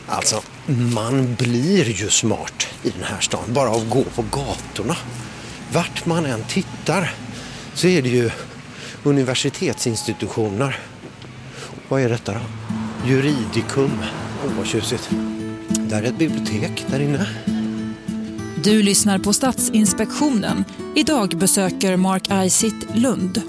Alltså, man blir ju smart i den här stan bara av att gå på gatorna. Vart man än tittar så är det ju universitetsinstitutioner. Vad är detta då? Juridicum. Vad tjusigt. Där är ett bibliotek där inne. Du lyssnar på Stadsinspektionen. Idag besöker Mark Eisitt Lund.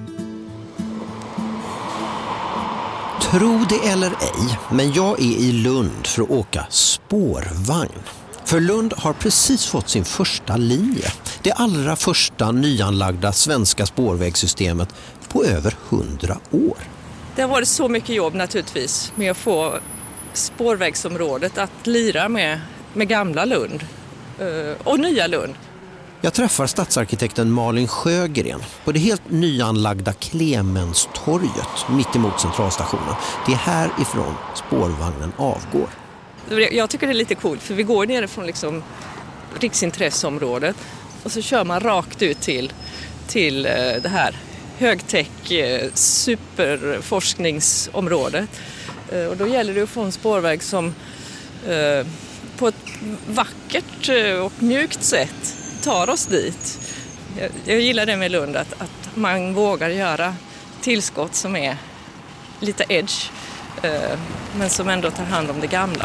Tro det eller ej, men jag är i Lund för att åka spårvagn. För Lund har precis fått sin första linje. Det allra första nyanlagda svenska spårvägssystemet på över 100 år. Det har varit så mycket jobb naturligtvis med att få spårvägsområdet att lira med gamla Lund och nya Lund. Jag träffar stadsarkitekten Malin Sjögren på det helt nyanlagda Clemenstorget mitt emot centralstationen. Det är härifrån spårvagnen avgår. Jag tycker det är lite coolt för vi går ner från liksom riksintresseområdet och så kör man rakt ut till det här högtech superforskningsområdet. Och då gäller det att få en spårväg som på ett vackert och mjukt sätt tar oss dit. Jag gillar det med Lund att man vågar göra tillskott som är lite edge men som ändå tar hand om det gamla.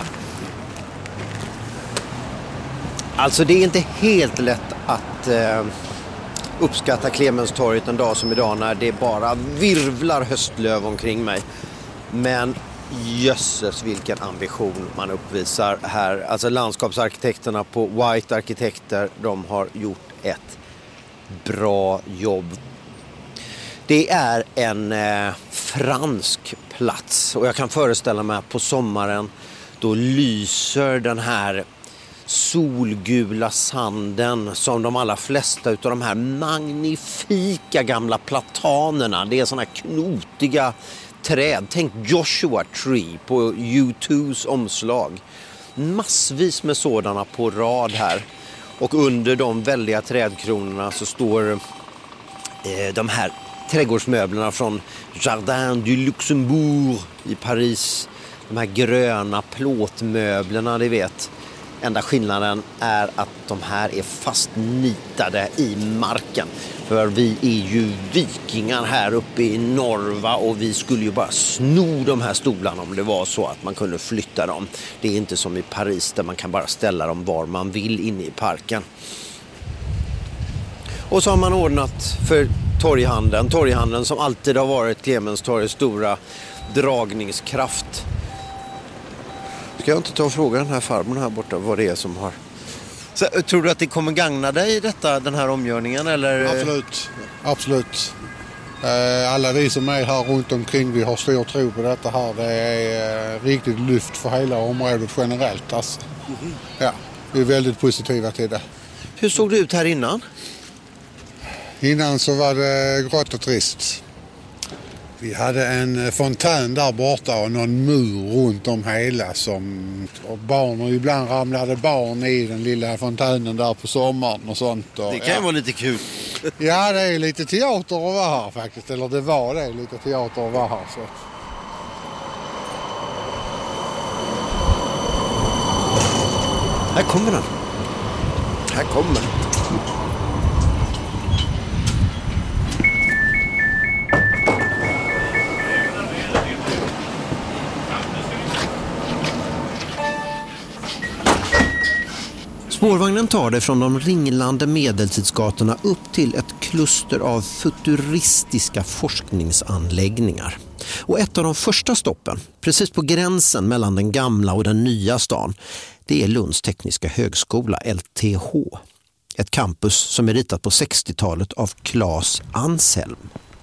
Alltså det är inte helt lätt att uppskatta Clemenstorget en dag som idag när det bara virvlar höstlöv omkring mig. Men jösses vilken ambition man uppvisar här. Alltså landskapsarkitekterna på White Arkitekter, de har gjort ett bra jobb. Det är en fransk plats och jag kan föreställa mig att på sommaren då lyser den här solgula sanden som de allra flesta utav de här magnifika gamla platanerna. Det är såna här knotiga träd. Tänk Joshua Tree på U2s omslag. Massvis med sådana på rad här. Och under de väldiga trädkronorna så står de här trädgårdsmöblerna från Jardin du Luxembourg i Paris. De här gröna plåtmöblerna, ni vet. Enda skillnaden är att de här är fastnitade i marken. För vi är ju vikingar här uppe i Norva och vi skulle ju bara sno de här stolarna om det var så att man kunde flytta dem. Det är inte som i Paris där man kan bara ställa dem var man vill inne i parken. Och så har man ordnat för torghandeln som alltid har varit Clemenstorgets stora dragningskraft. Ska jag inte ta och fråga den här farmor här borta vad det är som har... Så, tror du att det kommer gagna dig den här omgörningen? Eller? Absolut. Alla vi som är här runt omkring, vi har stor tro på detta här. Det är riktigt lyft för hela området generellt. Alltså. Mm-hmm. Ja, vi är väldigt positiva till det. Hur såg det ut här innan? Innan så var det grått och trist. Vi hade en fontän där borta och någon mur runt om hela och barn, och ibland ramlade barn i den lilla fontänen där på sommaren och sånt. Och, det kan ju vara lite kul. Ja, det är lite teater att vara här faktiskt. Eller det var det, lite teater att vara här. Så. Här kommer den. Här kommer den. Spårvagnen tar det från de ringlande medeltidsgatorna upp till ett kluster av futuristiska forskningsanläggningar. Och ett av de första stoppen, precis på gränsen mellan den gamla och den nya stan, det är Lunds tekniska högskola, LTH. Ett campus som är ritat på 60-talet av Claes Anselm.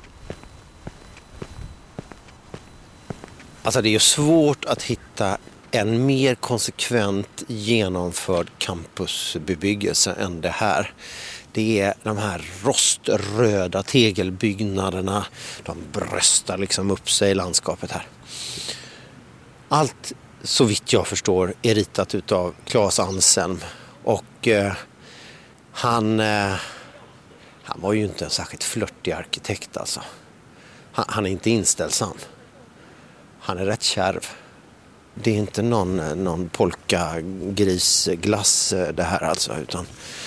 Alltså det är ju svårt att hitta en mer konsekvent genomförd campusbebyggelse än det här. Det är de här roströda tegelbyggnaderna. De bröstar liksom upp sig i landskapet här. Allt, så vitt jag förstår, är ritat utav Claes Anselm. Och han var ju inte en särskilt flörtig arkitekt alltså. Han är inte inställsam. Han är rätt kärv. Det är inte någon polkagrisglass det här alltså, utan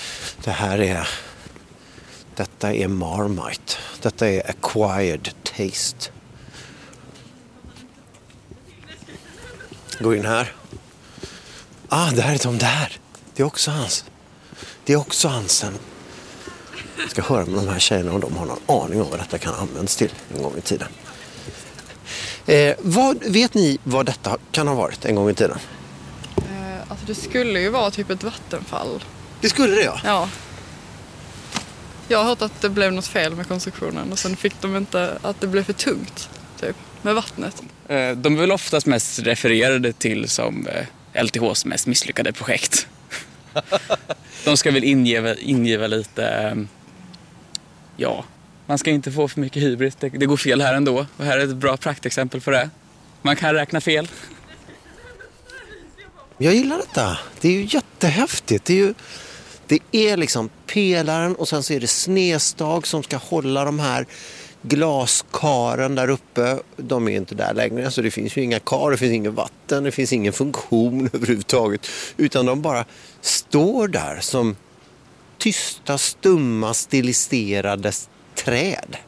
detta är Marmite. Detta är acquired taste. Gå in här. Där är de där. Det är också hans. Jag ska höra med de här tjejerna om de har någon aning om vad detta kan användas till en gång i tiden. Vet ni vad detta kan ha varit en gång i tiden? Alltså det skulle ju vara typ ett vattenfall. Det skulle det, ja. Ja. Jag har hört att det blev något fel med konstruktionen och sen fick de inte att det blev för tungt typ, med vattnet. De är väl oftast mest refererade till som LTHs mest misslyckade projekt. De ska väl ingiva lite... Ja, man ska inte få för mycket hybris. Det går fel här ändå. Och här är ett bra praktexempel på det. Man kan räkna fel. Jag gillar detta. Det är ju jättehäftigt. Det är liksom pelaren och sen så är det snedstag som ska hålla de här glaskaren där uppe. De är inte där längre, så det finns ju inga kar, det finns ingen vatten, det finns ingen funktion överhuvudtaget. Utan de bara står där som tysta, stumma, stiliserade träd.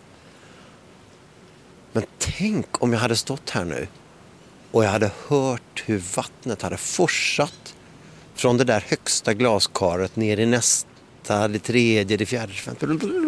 Men tänk om jag hade stått här nu och jag hade hört hur vattnet hade forsat från det där högsta glaskaret ner i nästa, det tredje, det fjärde, det femte.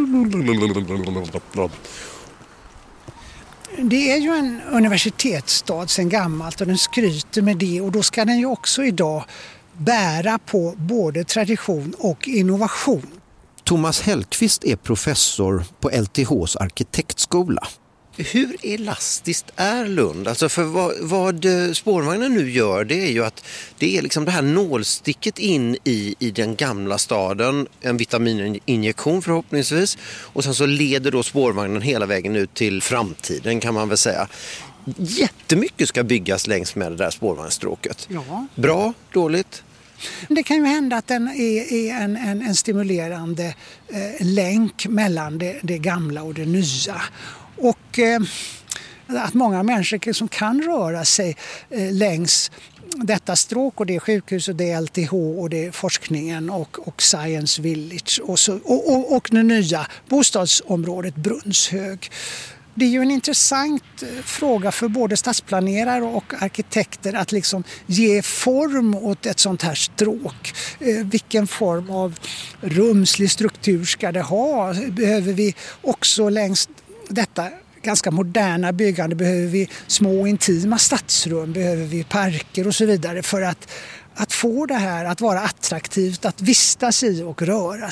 Det är ju en universitetsstad sedan gammalt och den skryter med det, och då ska den ju också idag bära på både tradition och innovation. Thomas Hellqvist är professor på LTHs arkitektskola. Hur elastiskt är Lund? Alltså för vad spårvagnen nu gör, det är ju att det är liksom det här nålsticket in i den gamla staden, en vitamininjektion förhoppningsvis, och sen så leder då spårvagnen hela vägen ut till framtiden, kan man väl säga. Jättemycket ska byggas längs med det där spårvagnsstråket. Ja. Bra, dåligt? Det kan ju hända att den är en stimulerande länk mellan det gamla och det nya. Och att många människor som kan röra sig längs detta stråk, och det är sjukhus och det är LTH och det är forskningen och Science Village och det nya bostadsområdet Brunnshög. Det är ju en intressant fråga för både stadsplanerare och arkitekter att liksom ge form åt ett sånt här stråk. Vilken form av rumslig struktur ska det ha? Behöver vi också längs detta ganska moderna byggande, behöver vi små intima stadsrum, behöver vi parker och så vidare för att få det här att vara attraktivt att vistas i och röra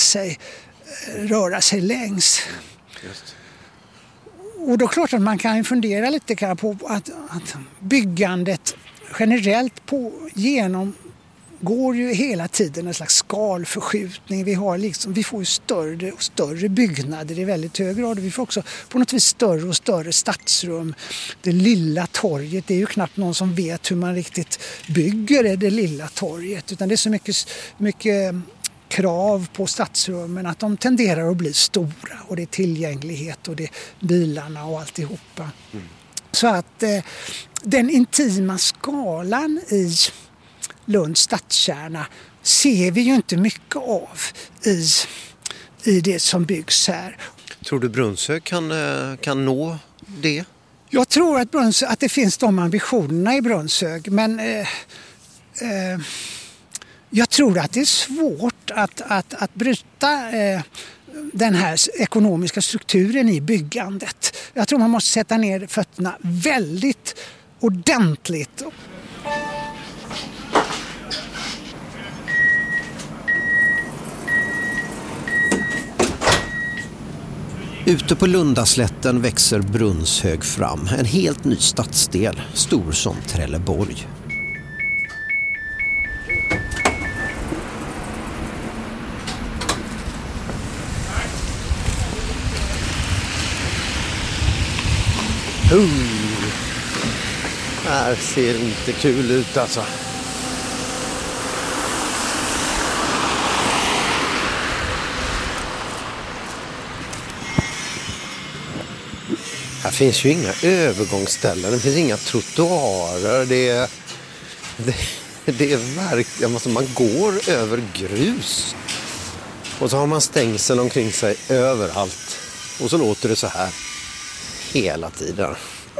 sig längs. Just. Och då är det klart att man kan fundera lite på att byggandet generellt genomgår ju hela tiden en slags skalförskjutning. Vi får ju större och större byggnader i väldigt hög grad. Vi får också på något vis större och större stadsrum. Det lilla torget, det är ju knappt någon som vet hur man riktigt bygger det lilla torget. Utan det är så mycket krav på stadsrummen att de tenderar att bli stora, och det är tillgänglighet och det är bilarna och alltihopa. Så att den intima skalan i Lunds stadskärna ser vi ju inte mycket av i det som byggs här. Tror du Brunnshög kan nå det? Jag tror att det finns de ambitionerna i Brunnshög, men jag tror att det är svårt att bryta den här ekonomiska strukturen i byggandet. Jag tror man måste sätta ner fötterna väldigt ordentligt. Ute på Lundaslätten växer Brunnshög fram, en helt ny stadsdel, stor som Trelleborg. Här ser inte kul ut alltså. Här finns ju inga övergångsställen, det finns inga trottoarer, det är Det är verkligen, alltså man går över grus. Och så har man stängsel omkring sig överallt. Och så låter det så här hela tiden.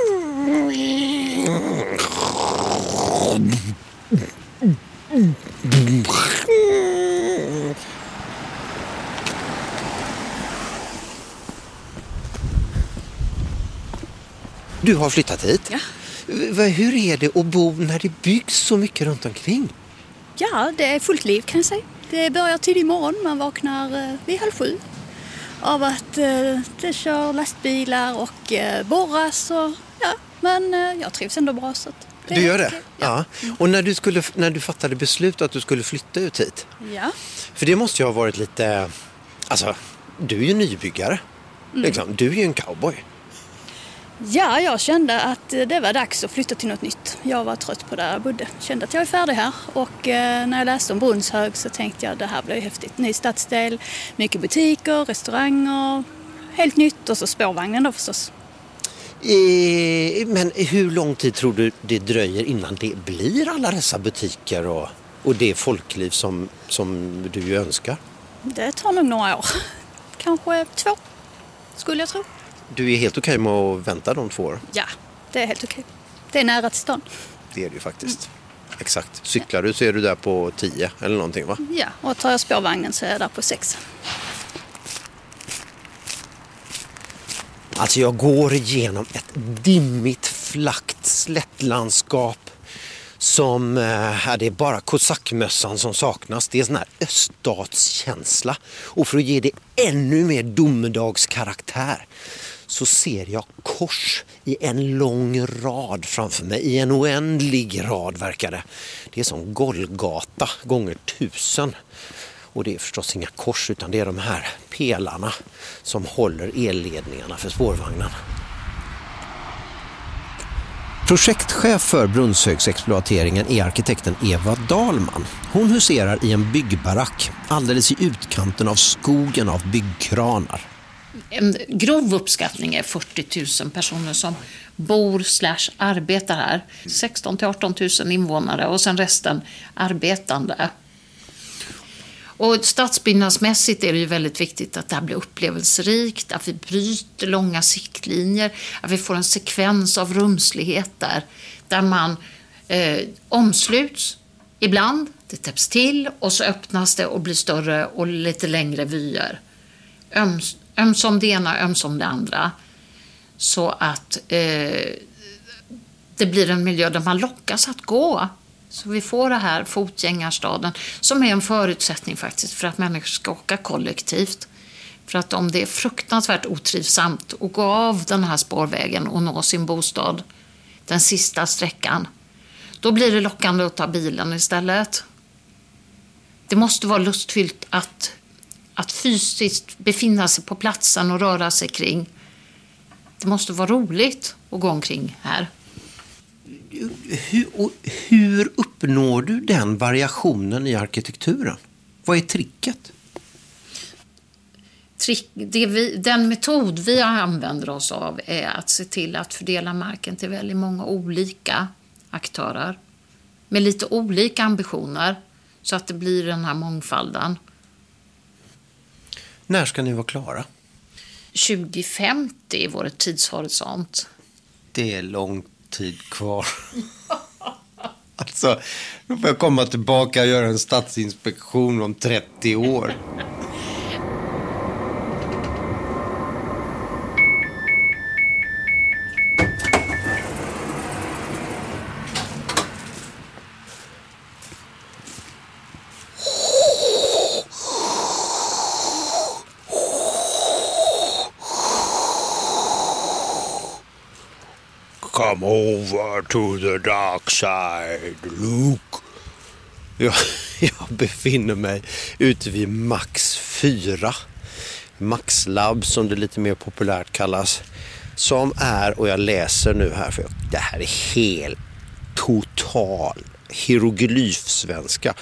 Du har flyttat hit? Ja. Hur är det att bo när det byggs så mycket runt omkring? Ja, det är fullt liv kan jag säga. Det börjar tidigt morgon, man vaknar vid 6:30 av att det kör lastbilar och borras. Och, ja, men jag trivs ändå bra. Så att du gör det? okej. Ja. Och när du fattade beslut att du skulle flytta ut hit? Ja. För det måste ju ha varit lite... Alltså, du är ju nybyggare. Liksom. Du är ju en cowboy. Ja, jag kände att det var dags att flytta till något nytt. Jag var trött på där jag bodde. Kände att jag är färdig här. Och när jag läste om Brunnshög så tänkte jag att det här blir häftigt. Ny stadsdel, mycket butiker, restauranger, helt nytt och så spårvagnen då förstås. Men hur lång tid tror du det dröjer innan det blir alla dessa butiker och det folkliv som du ju önskar? Det tar nog några år. Kanske 2, skulle jag tro. Du är helt okej med att vänta de 2 år? Ja, det är helt okej. Det är nära till stan. Det är det ju faktiskt. Exakt. Cyklar du så är du där på 10 eller någonting, va? Ja, och tar jag spårvagnen så är jag där på 6. Alltså jag går igenom ett dimmigt, flackt slättlandskap som, det är bara kosackmössan som saknas. Det är sån här öststatskänsla. Och för att ge det ännu mer domedagskaraktär så ser jag kors i en lång rad framför mig. I en oändlig rad verkar det. Det är som Golgata gånger 1000. Och det är förstås inga kors utan det är de här pelarna som håller elledningarna för spårvagnen. Projektchef för Brunnshögsexploateringen är arkitekten Eva Dahlman. Hon huserar i en byggbarack alldeles i utkanten av skogen av byggkranar. En grov uppskattning är 40 000 personer som bor/arbetar här. 16 000 till 18 000 invånare och sen resten arbetande. Och stadsbyggnadsmässigt är det ju väldigt viktigt att det här blir upplevelserikt, att vi bryter långa siktlinjer, att vi får en sekvens av rumsligheter där man omsluts ibland, det täpps till och så öppnas det och blir större och lite längre vyer. Ömsom det ena, ömsom det andra. Så att det blir en miljö där man lockas att gå. Så vi får det här fotgängarstaden som är en förutsättning faktiskt för att människor ska åka kollektivt. För att om det är fruktansvärt otrivsamt att gå av den här spårvägen och nå sin bostad, den sista sträckan, då blir det lockande att ta bilen istället. Det måste vara lustfyllt att fysiskt befinna sig på platsen och röra sig kring. Det måste vara roligt att gå omkring här. Hur uppnår du den variationen i arkitekturen? Vad är tricket? Den metod vi använder oss av är att se till att fördela marken till väldigt många olika aktörer med lite olika ambitioner så att det blir den här mångfalden. När ska ni vara klara? 2050 är vår tidshorisont. Det är lång tid kvar. Alltså, då får jag komma tillbaka och göra en stadsinspektion om 30 år. Come over to the dark side, Luke. Jag befinner mig ute vid Max 4. Max Lab som det lite mer populärt kallas. Som är, och jag läser nu här för det här är helt total hieroglyfsvenska.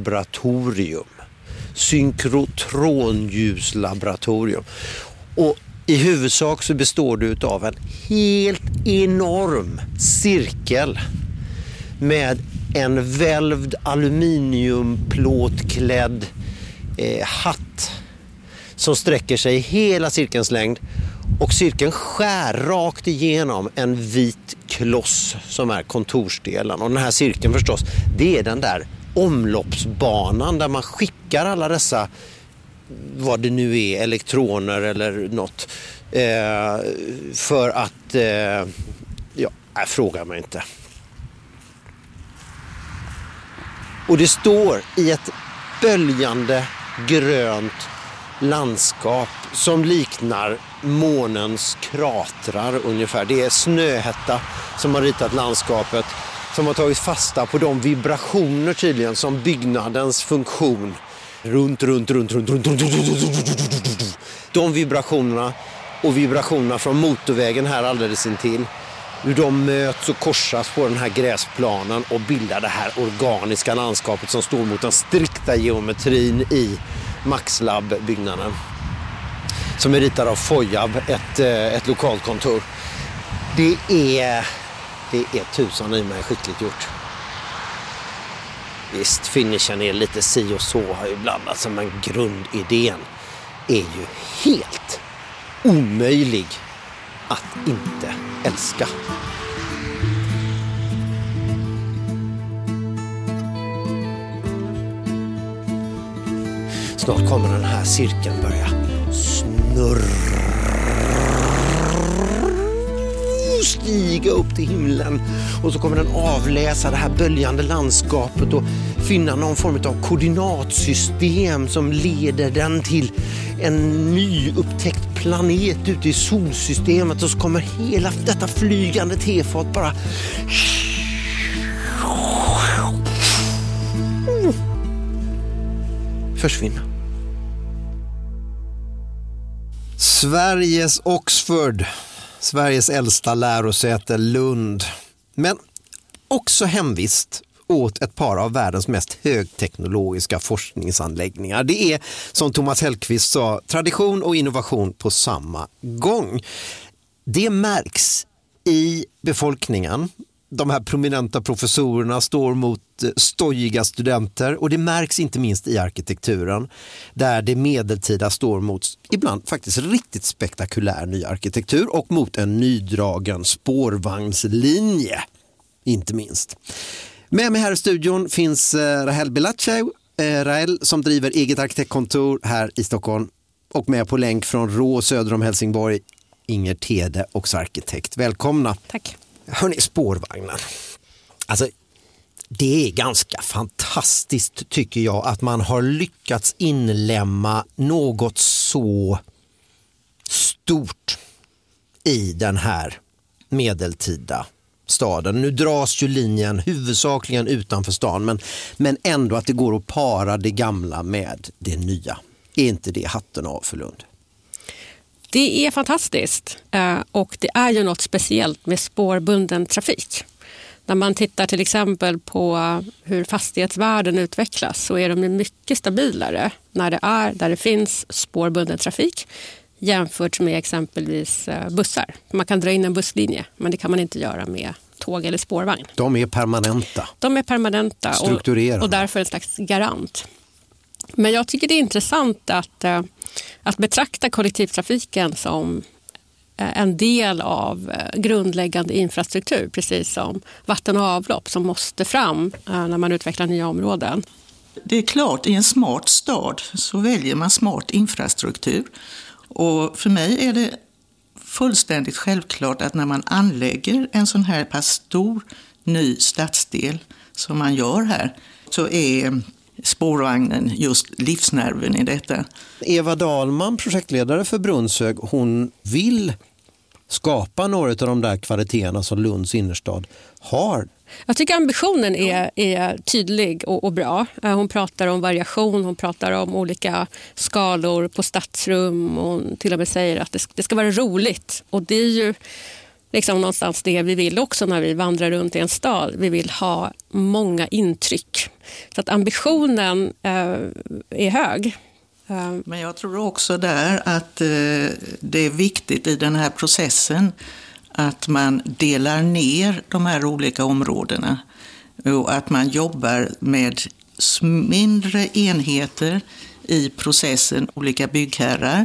Synkrotronljuslaboratorium. Synkrotronljuslaboratorium. Och I huvudsak så består det av en helt enorm cirkel med en välvd aluminiumplåtklädd hatt som sträcker sig hela cirkelns längd, och cirkeln skär rakt igenom en vit kloss som är kontorsdelen. Och den här cirkeln förstås, det är den där omloppsbanan där man skickar alla dessa, vad det nu är, elektroner eller något, för att fråga mig inte. Och det står i ett böljande grönt landskap som liknar månens kratrar ungefär. Det är Snöhetta som har ritat landskapet, som har tagit fasta på de vibrationer tydligen som byggnadens funktion runt. De vibrationerna och vibrationerna från motorvägen här alldeles intill, hur de möts och korsas på den här gräsplanen och bildar det här organiska landskapet som står mot den strikta geometrin i Maxlab-byggnaden, som är ritad av Foyab, ett lokalkontor. Det är tusan i mig skickligt gjort. Visst, finishen är lite si och så, har ju blandats, men grundidén är ju helt omöjlig att inte älska. Snart kommer den här cirkeln börja stiga upp till himlen, och så kommer den avläsa det här böljande landskapet och finna någon form av koordinatsystem som leder den till en ny upptäckt planet ute i solsystemet, och så kommer hela detta flygande tefat bara försvinna. Sveriges Oxford, Sveriges äldsta lärosäte Lund, men också hemvist åt ett par av världens mest högteknologiska forskningsanläggningar. Det är, som Thomas Hellqvist sa, tradition och innovation på samma gång. Det märks i befolkningen. De här prominenta professorerna står mot stojiga studenter, och det märks inte minst i arkitekturen, där det medeltida står mot ibland faktiskt riktigt spektakulär ny arkitektur och mot en nydragen spårvagnslinje, inte minst. Med mig här i studion finns Rahel Belachew, Rahel som driver eget arkitektkontor här i Stockholm, och med på länk från Rå söder om Helsingborg, Inger Tede, också arkitekt. Välkomna. Tack. Hörrni, spårvagnen. Alltså, det är ganska fantastiskt tycker jag att man har lyckats inlämna något så stort i den här medeltida staden. Nu dras ju linjen huvudsakligen utanför stan, men ändå att det går att para det gamla med det nya. Är inte det hatten av för Lund? Det är fantastiskt, och det är ju något speciellt med spårbunden trafik. När man tittar till exempel på hur fastighetsvärden utvecklas, så är de mycket stabilare när det är där det finns spårbunden trafik jämfört med exempelvis bussar. Man kan dra in en busslinje, men det kan man inte göra med tåg eller spårvagn. De är permanenta. De är permanenta och därför en slags garant. Men jag tycker det är intressant att betrakta kollektivtrafiken som en del av grundläggande infrastruktur, precis som vatten och avlopp som måste fram när man utvecklar nya områden. Det är klart, i en smart stad så väljer man smart infrastruktur. Och för mig är det fullständigt självklart att när man anlägger en sån här pass stor ny stadsdel som man gör här, så är spårvagnen just livsnerven i detta. Eva Dahlman, projektledare för Brunnshög, hon vill skapa några av de där kvaliteterna som Lunds innerstad har. Jag tycker ambitionen är tydlig och bra. Hon pratar om variation, hon pratar om olika skalor på stadsrum, och hon till och med säger att det ska vara roligt. Och det är ju liksom någonstans det vi vill också när vi vandrar runt i en stad. Vi vill ha många intryck. Så att ambitionen är hög. Men jag tror också där att det är viktigt i den här processen att man delar ner de här olika områdena och att man jobbar med mindre enheter i processen, olika byggherrar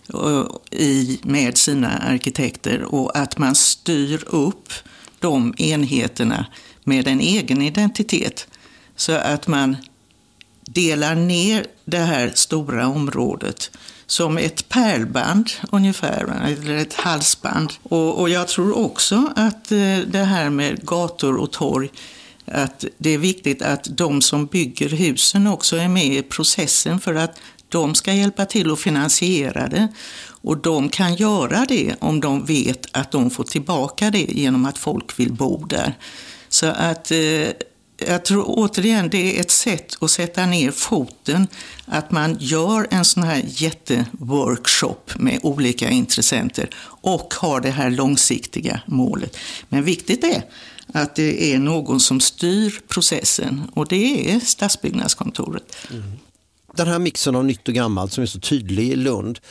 med sina arkitekter, och att man styr upp de enheterna med en egen identitet så att man delar ner det här stora området som ett pärlband ungefär, eller ett halsband. Och jag tror också att det här med gator och torg, att det är viktigt att de som bygger husen också är med i processen, för att de ska hjälpa till att finansiera det. Och de kan göra det om de vet att de får tillbaka det genom att folk vill bo där. Så att jag tror återigen det är ett sätt att sätta ner foten, att man gör en sån här jätteworkshop med olika intressenter och har det här långsiktiga målet. Men viktigt är att det är någon som styr processen, och det är Stadsbyggnadskontoret. Den här mixen av nytt och gammalt som är så tydlig i Lund,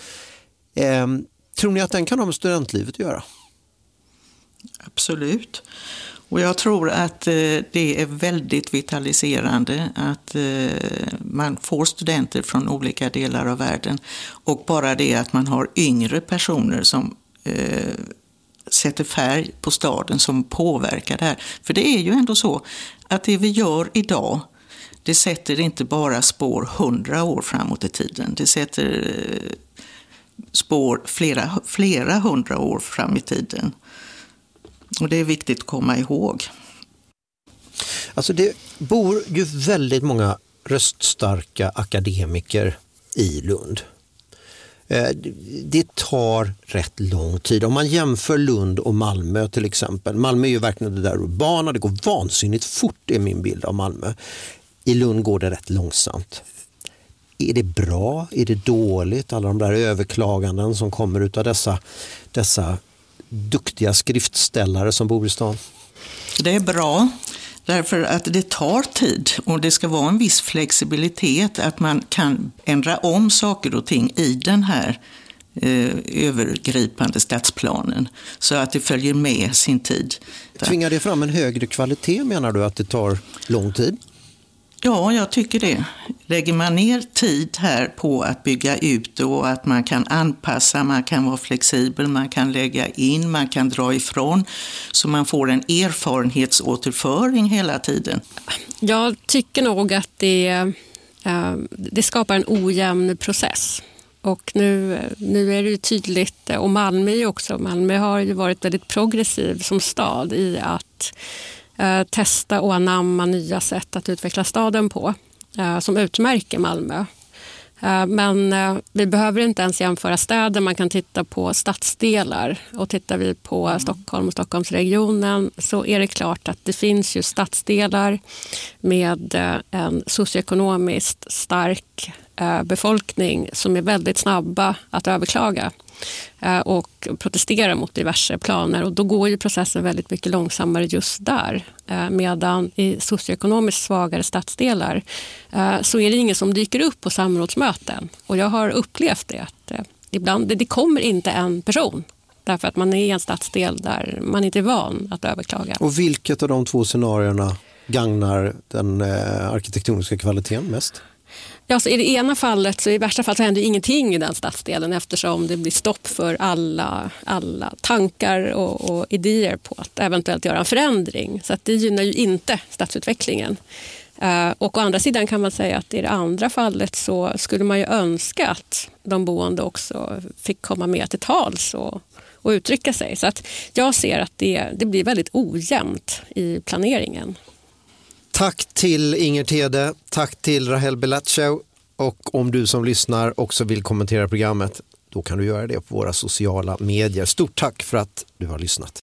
tror ni att den kan ha med studentlivet att göra? Absolut. Och jag tror att det är väldigt vitaliserande att man får studenter från olika delar av världen. Och bara det att man har yngre personer som sätter färg på staden, som påverkar det här. För det är ju ändå så att det vi gör idag, det sätter inte bara spår 100 år framåt i tiden. Det sätter spår flera 100 år fram i tiden. Och det är viktigt att komma ihåg. Alltså det bor ju väldigt många röststarka akademiker i Lund. Det tar rätt lång tid. Om man jämför Lund och Malmö till exempel. Malmö är ju verkligen det där urbana. Det går vansinnigt fort, är min bild av Malmö. I Lund går det rätt långsamt. Är det bra? Är det dåligt? Alla de där överklaganden som kommer ut av dessa duktiga skriftställare som bor i stan. Det är bra därför att det tar tid, och det ska vara en viss flexibilitet att man kan ändra om saker och ting i den här övergripande stadsplanen så att det följer med sin tid. Tvingar det fram en högre kvalitet, menar du, att det tar lång tid? Ja, jag tycker det. Lägger man ner tid här på att bygga ut och att man kan anpassa, man kan vara flexibel, man kan lägga in, man kan dra ifrån, så man får en erfarenhetsåterföring hela tiden. Jag tycker nog att det skapar en ojämn process. Och nu är det ju tydligt, och Malmö har ju varit väldigt progressiv som stad i att testa och anamma nya sätt att utveckla staden på, som utmärker Malmö. Men vi behöver inte ens jämföra städer, man kan titta på stadsdelar, och tittar vi på Stockholm och Stockholmsregionen så är det klart att det finns ju stadsdelar med en socioekonomiskt stark befolkning som är väldigt snabba att överklaga och protestera mot diverse planer, och då går ju processen väldigt mycket långsammare just där, medan i socioekonomiskt svagare stadsdelar så är det ingen som dyker upp på samrådsmöten, och jag har upplevt det att ibland det kommer inte en person därför att man är i en stadsdel där man inte är van att överklaga. Och vilket av de två scenarierna gagnar den arkitektoniska kvaliteten mest? Ja, så i det ena fallet, så i värsta fall så händer ingenting i den stadsdelen, eftersom det blir stopp för alla tankar och idéer på att eventuellt göra en förändring. Så att det gynnar ju inte stadsutvecklingen. Och å andra sidan kan man säga att i det andra fallet så skulle man ju önska att de boende också fick komma med till tals och uttrycka sig. Så att jag ser att det blir väldigt ojämnt i planeringen. Tack till Inger Tede, tack till Rahel Bellaccio, och om du som lyssnar också vill kommentera programmet, då kan du göra det på våra sociala medier. Stort tack för att du har lyssnat.